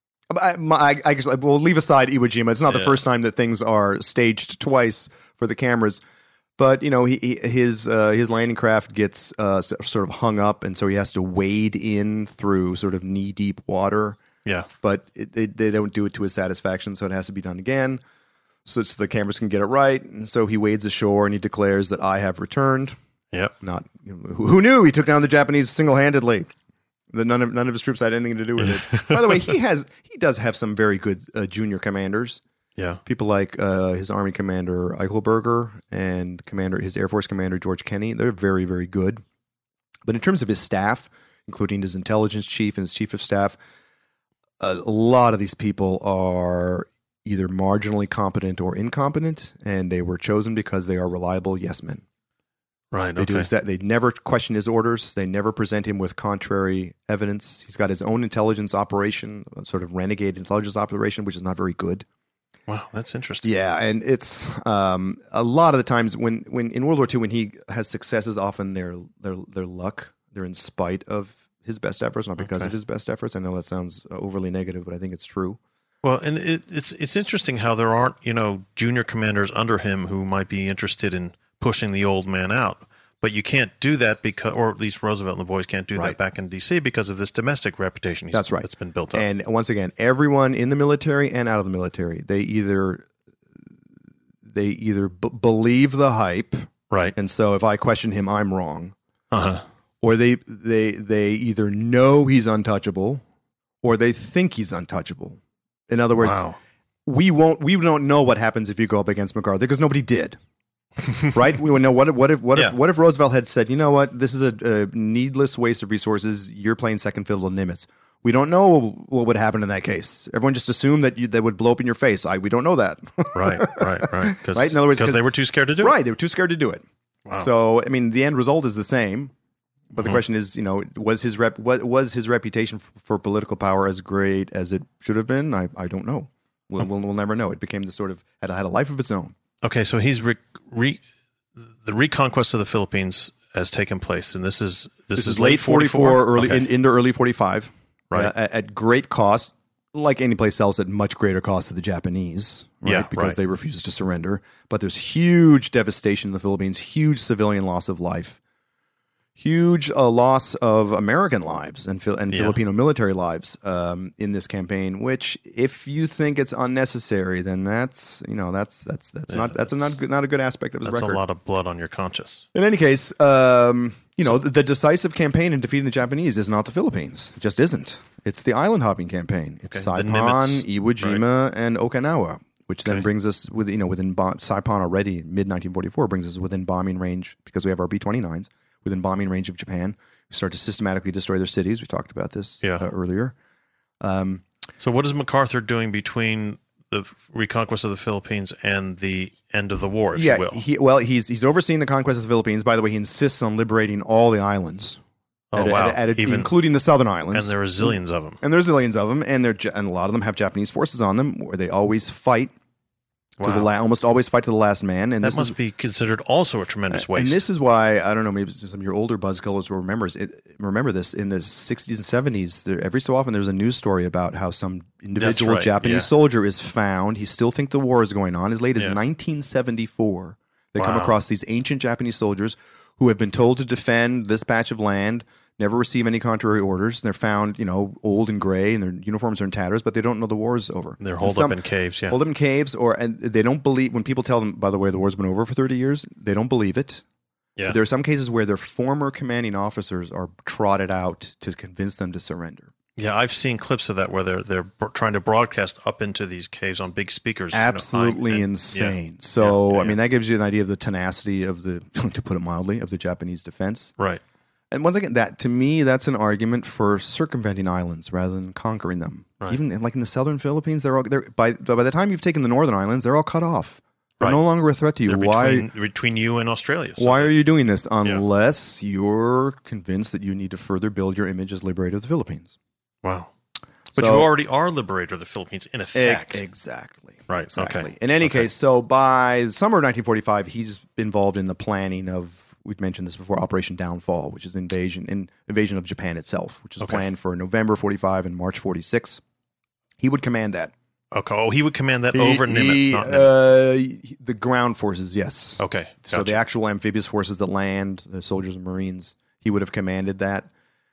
I, my, I, I guess we'll leave aside Iwo Jima. It's not the Yeah. first time that things are staged twice for the cameras. But you know, he, he his uh, his landing craft gets uh, s- sort of hung up, and so he has to wade in through sort of knee deep water. yeah. But it, they they don't do it to his satisfaction, so it has to be done again, so, so the cameras can get it right. And so he wades ashore and he declares that I have returned. Yep. Not you know, who, who knew he took down the Japanese single handedly. That none of none of his troops had anything to do with it. By the way, he has he does have some very good uh, junior commanders. Yeah. People like uh, his army commander Eichelberger and commander his Air Force commander George Kenney. They're very, very good. But in terms of his staff, including his intelligence chief and his chief of staff, a, a lot of these people are either marginally competent or incompetent, and they were chosen because they are reliable yes men. Right. They Okay. do exact. They never question his orders. They never present him with contrary evidence. He's got his own intelligence operation, a sort of renegade intelligence operation, which is not very good. Wow, that's interesting. Yeah, and it's um, a lot of the times when, when in World War Two, when he has successes, often they're they're they're luck. They're in spite of his best efforts, not because Okay. of his best efforts. I know that sounds overly negative, but I think it's true. Well, and it, it's it's interesting how there aren't, you know, junior commanders under him who might be interested in pushing the old man out. But you can't do that because, or at least Roosevelt and the boys can't do Right. that back in D C because of this domestic reputation. He's, That's right. That's been built up. And once again, everyone in the military and out of the military, they either they either b- believe the hype, right. and so if I question him, I'm wrong, Uh huh. or they they they either know he's untouchable, or they think he's untouchable. In other words, Wow. we won't we don't know what happens if you go up against MacArthur because nobody did. Right? We would know what if what if what Yeah. if what if Roosevelt had said, you know what, this is a, a needless waste of resources. You're playing second fiddle to Nimitz. We don't know what would happen in that case. Everyone just assumed that you, that would blow up in your face. I we don't know that. Right. Right. Right. Cause, Right? In other words, because 'cause- they were too scared to do right? it. They were too scared to do it. Wow. So I mean, the end result is the same. But the Mhm. question is, you know, was his rep what was his reputation for, for political power as great as it should have been? I, I don't know. We'll, we'll we'll never know. It became the sort of had had a life of its own. Okay, so he's re, re, the reconquest of the Philippines has taken place, and this is this, This, is, late forty-four, early Okay. in, into early forty-five, Right. uh, at, at great cost, like any place else, at much greater cost to the Japanese, right? Yeah, because right. they refused to surrender. But there's huge devastation in the Philippines, huge civilian loss of life, huge uh, loss of American lives and, Fil- and Yeah. Filipino military lives um, in this campaign. Which, if you think it's unnecessary, then that's you know that's that's that's Yeah, not that's, a not good, not a good aspect of his That's record. a lot of blood on your conscience. In any case, um, you know the, the decisive campaign in defeating the Japanese is not the Philippines. It just isn't. It's the island hopping campaign. It's Okay, the Saipan, Nimitz. Iwo Jima, and Okinawa, which then Okay. brings us with you know within bo- Saipan already mid nineteen forty-four brings us within bombing range because we have our B twenty-nines within bombing range of Japan. We start to systematically destroy their cities. We talked about this Yeah. uh, earlier. Um, So what is MacArthur doing between the reconquest of the Philippines and the end of the war, if yeah, you will? he, well, he's he's overseeing the conquest of the Philippines. By the way, he insists on liberating all the islands, Oh, at a- wow. at a- at a- Even, including the southern islands. and there are zillions of them. And there's zillions of them, and they're Ja- and a lot of them have Japanese forces on them, where they always fight to the Wow. la- almost always fight to the last man. And That this must is, be considered also a tremendous waste. And this is why I don't know. Maybe some of your older buzzkillers will remember it, remember this in the sixties and seventies. There, every so often, there's a news story about how some individual right, Japanese yeah. soldier is found. He still thinks the war is going on. As late as Yeah. nineteen seventy-four, they come Wow. across these ancient Japanese soldiers who have been told to defend this patch of land. Never receive any contrary orders. They're found, you know, old and gray, and their uniforms are in tatters, but they don't know the war is over. They're And holed some- up in caves, yeah. Hold them in caves, or and they don't believe when people tell them. By the way, the war's been over for thirty years. They don't believe it. Yeah. There are some cases where their former commanding officers are trotted out to convince them to surrender. Yeah, I've seen clips of that where they're they're br- trying to broadcast up into these caves on big speakers. you know, Absolutely I'm- and- insane. yeah. So, Yeah, yeah, I mean, yeah. that gives you an idea of the tenacity of the, to put it mildly, of the Japanese defense. Right. And once again, that to me, that's an argument for circumventing islands rather than conquering them. Right. Even in, like in the southern Philippines, they're all they're, by by the time you've taken the northern islands, they're all cut off. They're Right. no longer a threat to you. They're Why? between, between you and Australia. So Why they- are you doing this unless you're convinced that you need to further build your image as liberator of the Philippines? Wow. But So- you already are liberator of the Philippines in effect. E- exactly. Right, Exactly. okay. In any Okay. case, so by the summer of nineteen forty-five, he's involved in the planning of, we've mentioned this before, Operation Downfall, which is invasion in, invasion of Japan itself, which is Okay. planned for November forty-five and March forty-six. He would command that. Okay. Oh, he would command that He- over Nimitz, he, not Nimitz. uh, the ground forces, yes. Okay. So gotcha. the actual amphibious forces that land, the soldiers and Marines, he would have commanded that.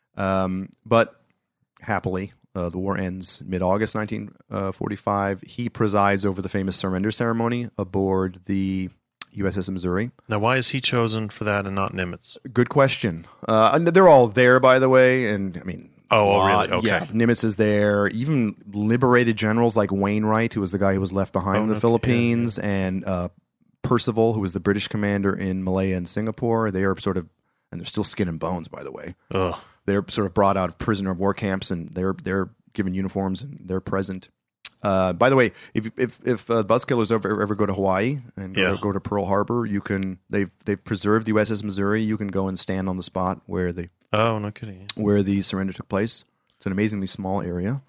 Um, but happily, uh, the war ends mid-August nineteen forty-five. He presides over the famous surrender ceremony aboard the U S S Missouri. Now, why is he chosen for that and not Nimitz? Good question. Uh, and they're all there, by the way, and I mean. Oh, oh, uh, really? Okay. Yeah, Nimitz is there. Even liberated generals like Wainwright, who was the guy who was left behind Oh, in the okay, Philippines, and uh, Percival, who was the British commander in Malaya and Singapore. They are sort of, and they're still skin and bones, by the way. Ugh. They're sort of brought out of prisoner of war camps, and they're they're given uniforms and they're present. Uh, by the way, if if if uh, Buzzkillers ever ever go to Hawaii and go, Yeah. to, go to Pearl Harbor, you can they've they've preserved the U S S Missouri. You can go and stand on the spot where the Oh, no kidding. where the surrender took place. It's an amazingly small area.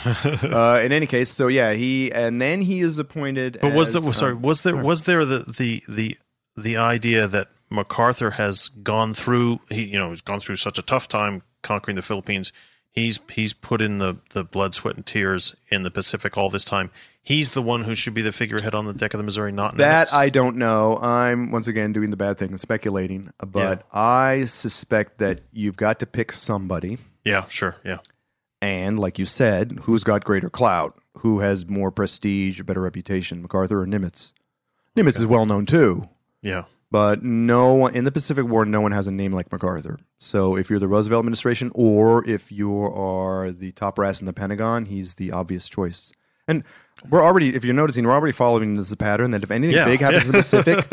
uh, in any case, so yeah, he and then he is appointed. But was as, there sorry um, was there was there the the the the idea that MacArthur has gone through he you know he's gone through such a tough time conquering the Philippines. He's he's put in the, the blood, sweat, and tears in the Pacific all this time. He's the one who should be the figurehead on the deck of the Missouri, not That Nimitz. I don't know. I'm once again doing the bad thing and speculating, but I suspect that you've got to pick somebody. Yeah, sure, yeah. And like you said, who's got greater clout? Who has more prestige, a better reputation, MacArthur or Nimitz? Nimitz is well known too, Yeah. but no one in the Pacific War, no one has a name like MacArthur. So if you're the Roosevelt administration or if you are the top brass in the Pentagon, he's the obvious choice. And we're already, if you're noticing, we're already following this pattern that if anything Yeah. big happens in the Pacific,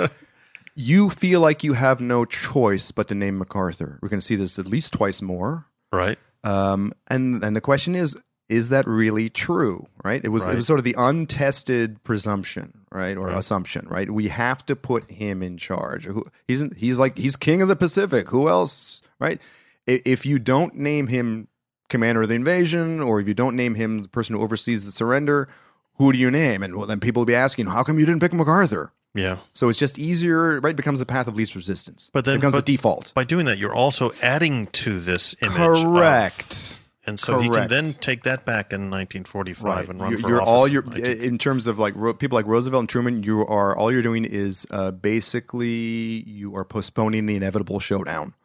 you feel like you have no choice but to name MacArthur. We're going to see this at least twice more. Right. Um, and and the question is, is that really true? Right? It was Right. it was sort of the untested presumption, right, or Right. assumption, right? We have to put him in charge. Who, he's he's like he's king of the Pacific. Who else? Right? I- If you don't name him commander of the invasion, or if you don't name him the person who oversees the surrender, who do you name? And well, then people will be asking, how come you didn't pick MacArthur? Yeah. So it's just easier, right? It becomes the path of least resistance. But then- it becomes but- the default. By doing that, you're also adding to this image. of- Correct. and so he can Correct. then take that back in nineteen forty-five and run you're, for you're office. all you're in nineteen in terms of like Ro- people like Roosevelt and Truman. You are all you're doing is uh, basically you are postponing the inevitable showdown.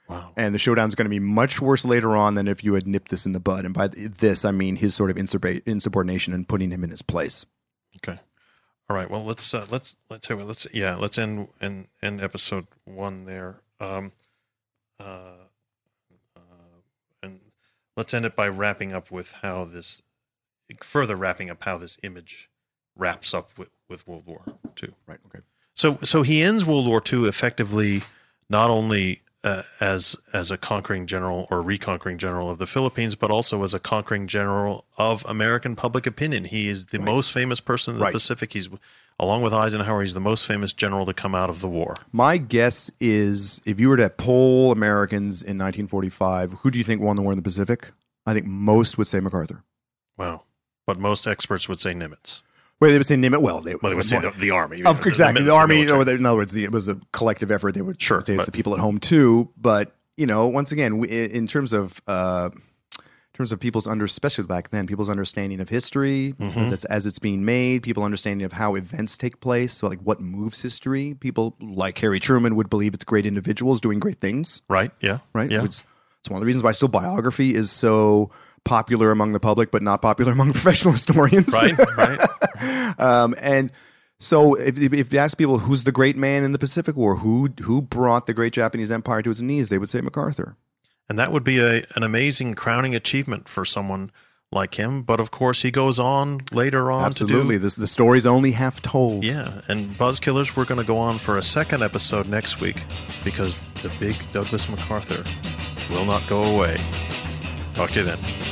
Wow. And the showdown's going to be much worse later on than if you had nipped this in the bud. And by this, I mean his sort of insubordination and putting him in his place. Okay. All right. Well, let's uh, let's let's let's yeah let's end end, end episode one there. Um, uh, uh, and let's end it by wrapping up with how this further wrapping up how this image wraps up with, with World War Two. Right. Okay. So so he ends World War Two effectively not only uh, as as a conquering general or reconquering general of the Philippines, but also as a conquering general of American public opinion. He is the right. most famous person in the right. Pacific. He's, along with Eisenhower, he's the most famous general to come out of the war. My guess is, if you were to poll Americans in nineteen forty-five, who do you think won the war in the Pacific? I think most would say MacArthur. Wow. But most experts would say Nimitz. Well, they would say Nimitz. Well, they, well, they would say the, the army. Of, exactly. The, the, the army, or the, in other words, the, it was a collective effort. They would sure, say it's but, the people at home too. But, you know, once again, we, in terms of uh, in terms of people's, under, especially back then, people's understanding of history mm-hmm. that's as it's being made, people understanding of how events take place, so like what moves history. People like Harry Truman would believe it's great individuals doing great things. Right, yeah. Right? Yeah. It's, it's one of the reasons why still biography is so popular among the public, but not popular among professional historians. Right, right. um, and so if, if you ask people who's the great man in the Pacific War, who who brought the great Japanese empire to its knees, they would say MacArthur. And that would be a, an amazing crowning achievement for someone like him. But of course, he goes on later on Absolutely. to do... The, the story's only half told. Yeah, and Buzzkillers, we're going to go on for a second episode next week because the big Douglas MacArthur will not go away. Talk to you then.